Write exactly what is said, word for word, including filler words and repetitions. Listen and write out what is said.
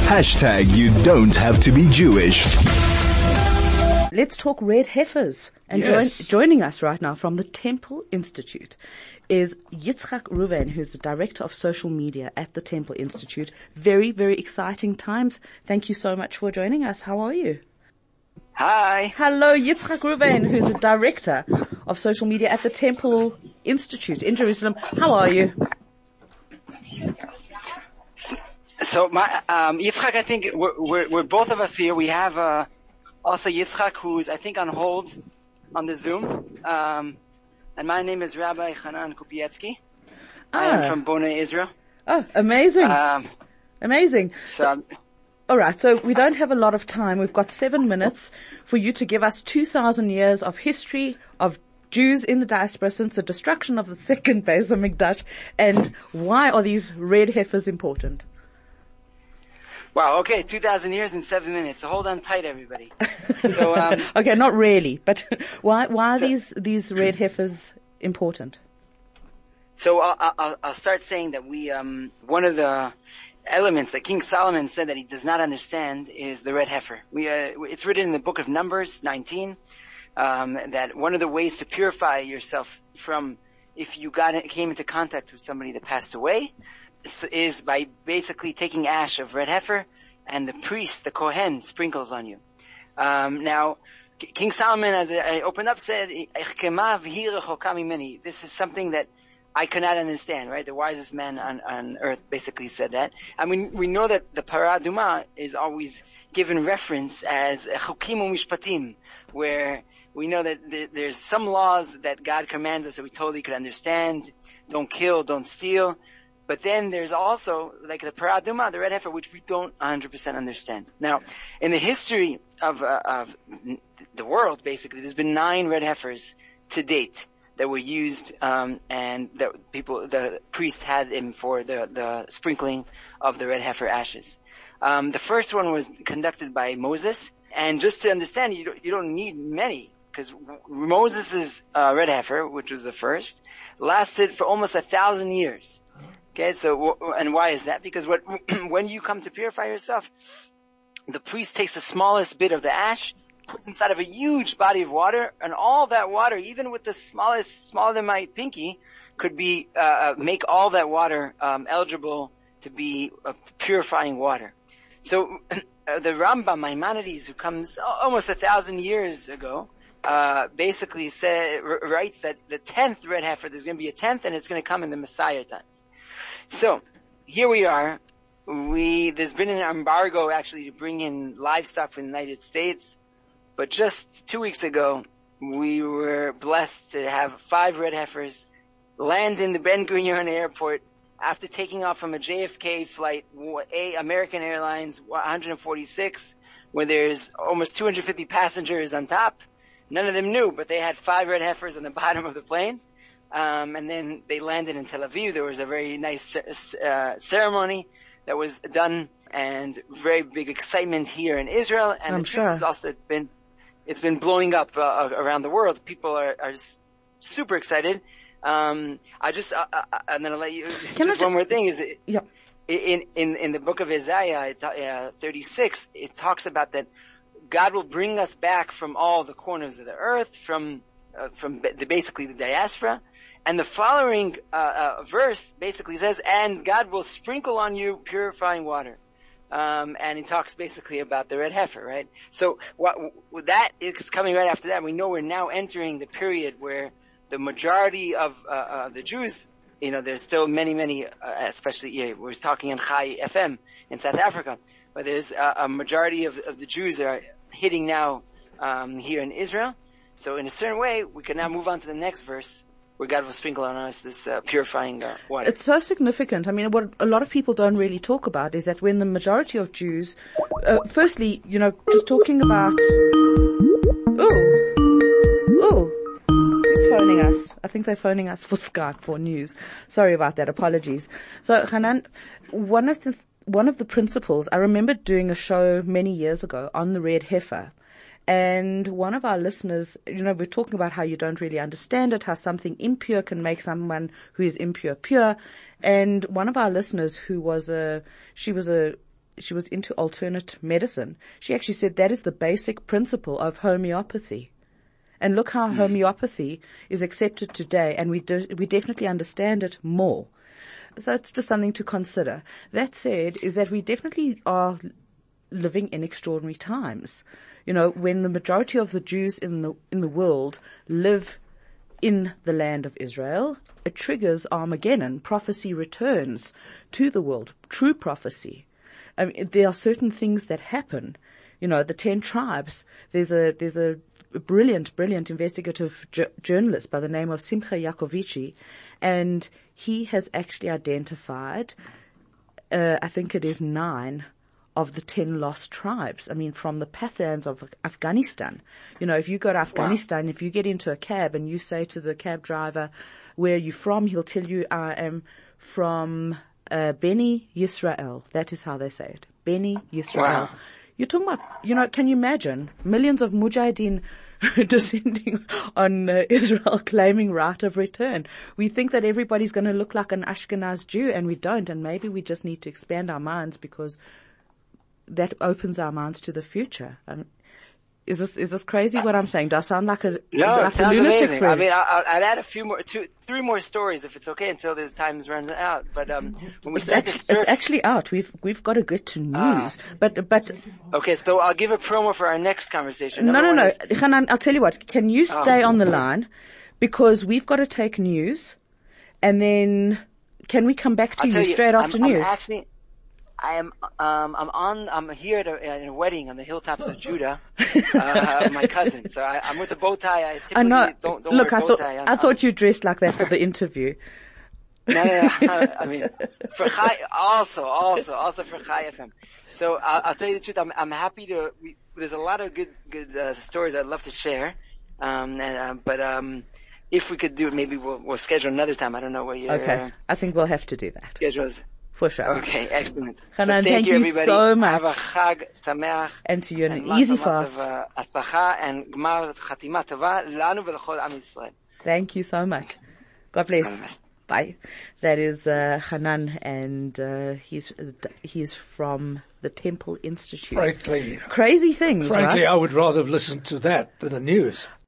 Hashtag you don't have to be Jewish. Let's talk red heifers. And Yes. join, joining us right now from the Temple Institute is Yitzchak Ruven, who's the Director of Social Media at the Temple Institute. Very, very exciting times. Thank you so much for joining us. How are you? Hi. Hello, Yitzchak Ruven, who's the Director of Social Media at the Temple Institute in Jerusalem. How are you? So, my, um, Yitzchak, I think we're, we're, we're both of us here. We have, uh, also Yitzchak, who's, I think, on hold on the Zoom. Um, and my name is Rabbi Hanan Kupietsky. I am Ah. from Boneh, Israel. Oh, amazing. Um, Amazing. so, All right, so we don't have a lot of time. We've got seven minutes for you to give us two thousand years of history of Jews in the diaspora since the destruction of the second Beis HaMikdash, and why are these red heifers important? wow, okay, two thousand years in seven minutes. So hold on tight, everybody. So, um, Okay, not really, but why why are So- these these red heifers important? So I'll, I'll, I'll start saying that we, um, one of the elements that King Solomon said that he does not understand is the red heifer. We, uh, it's written in the book of Numbers nineteen, um, that one of the ways to purify yourself from if you got came into contact with somebody that passed away is, is by basically taking ash of red heifer, and the priest, the Kohen, sprinkles on you. Um, now, King Solomon, as I opened up, said, "This is something that I could not understand," right? The wisest man on, on earth basically said that. I mean, we know that the Parah Adumah is always given reference as Chukim u'Mishpatim, where we know that th- there's some laws that God commands us that we totally could understand. Don't kill, don't steal. But then there's also, like the Parah Adumah, the red heifer, which we don't one hundred percent understand. Now, in the history of, uh, of the world, basically, there's been nine red heifers to date that were used, um, and that people, the priest had him for the, the sprinkling of the red heifer ashes. Um, the first one was conducted by Moses, and just to understand, you don't, you don't need many, because Moses' uh, red heifer, which was the first, lasted for almost a thousand years. Okay, so, and why is that? Because what, when you come to purify yourself, the priest takes the smallest bit of the ash, puts inside of a huge body of water, and all that water, even with the smallest, smaller than my pinky, could be, uh, make all that water, um, eligible to be uh, purifying water. So, uh, the Rambam Maimonides, who comes almost a thousand years ago, uh, basically said, writes that the tenth red heifer, there's going to be a tenth, and it's going to come in the Messiah times. So, here we are. We, there's been an embargo actually to bring in livestock from the United States. But just two weeks ago, we were blessed to have five red heifers land in the Ben Gurion airport after taking off from a J F K flight, a American Airlines one forty-six, where there's almost two hundred fifty passengers on top. None of them knew, but they had five red heifers on the bottom of the plane. Um, and then they landed in Tel Aviv. There was a very nice uh, ceremony that was done, and very big excitement here in Israel. And I'm the sure. truth is also it's been It's been blowing up uh, around the world. People are, are super excited. Um, I just, uh, uh, I'm going to let you, Can just I one more thing is, it, Yeah. in, in, in the book of Isaiah, uh, thirty-six, it talks about that God will bring us back from all the corners of the earth, from, uh, from the, basically the diaspora. And the following, uh, uh, verse basically says, and God will sprinkle on you purifying water. Um, and he talks basically about the red heifer, right? So what, that is coming right after that. We know we're now entering the period where the majority of, uh, uh the Jews, you know, there's still many, many, uh, especially, yeah, we're talking on Chai F M in South Africa, but there's a, a majority of, of the Jews are hitting now, um, here in Israel. So in a certain way, we can now move on to the next verse, where God will sprinkle on us this uh, purifying uh, water. It's so significant. I mean, what a lot of people don't really talk about is that when the majority of Jews, uh, firstly, you know, just talking about, ooh, ooh, who's phoning us? I think they're phoning us for Skype, for news. Sorry about that. Apologies. So, Hanan, one of the, one of the principles, I remember doing a show many years ago on the red heifer. And one of our listeners, you know, we're talking about how you don't really understand it, how something impure can make someone who is impure pure. And one of our listeners who was a, she was a, she was into alternate medicine. She actually said that is the basic principle of homeopathy. And look how mm. homeopathy is accepted today, and we do, we definitely understand it more. So it's just something to consider. That said, is that we definitely are living in extraordinary times. You know, when the majority of the Jews in the in the world live in the land of Israel, it triggers Armageddon. Prophecy returns to the world. True prophecy. I mean, there are certain things that happen. You know, the ten tribes. There's a there's a brilliant, brilliant investigative ju- journalist by the name of Simcha Yakovici, and he has actually identified, uh, I think it is nine of the ten lost tribes. I mean, from the Pathans of Afghanistan. You know, if you go to Afghanistan, wow. if you get into a cab and you say to the cab driver, where are you from? He'll tell you, I am from uh, Beni Yisrael. That is how they say it. Beni Yisrael. Wow. You're talking about, you know, can you imagine millions of mujahideen descending on uh, Israel claiming right of return? We think that everybody's going to look like an Ashkenaz Jew, and we don't, and maybe we just need to expand our minds, because that opens our minds to the future. Um, is this is this crazy what I'm saying? Does I sound like a no? Like it sounds a lunatic amazing. friend? I mean, I'll, I'll add a few more, two, three more stories if it's okay until this time's run out. But um, when we it's, start actually, to stir- it's actually out. We've we've got to get to news. Ah. But but okay, so I'll give a promo for our next conversation. No, Number no, no. is- Hanan, I'll tell you what. Can you stay Oh. on the line, because we've got to take news, and then can we come back to I'll you, tell you, straight after I'm, I'm news? actually, I am, um, I'm on, I'm here at a, at a wedding on the hilltops of Judah, uh, my cousin. So I, I'm with a bow tie. I typically I know. don't, don't Look, wear I a bow thought tie. I thought you dressed like that for the interview. No, no, no. I mean, for Chai, also, also, also for Chai F M. So I'll, I'll tell you the truth. I'm, I'm happy to. We, there's a lot of good, good uh, stories I'd love to share. Um, and um, but um, if we could do it, maybe we'll, we'll schedule another time. I don't know what your Okay, uh, I think we'll have to do that schedule is. for sure. Okay, excellent. Hanan, so thank thank, you, you everybody. so much. Have a Chag Sameach. And to you, an and easy lots and lots fast. of uh, Atzlacha and Gmar Chatima Tova Lanu V'Lechol Am Yisrael. Thank you so much. God bless. God bless. Bye. That is uh, Hanan, and uh, he's he's from the Temple Institute. Frankly, Crazy things, frankly, right? I would rather have listened to that than the news.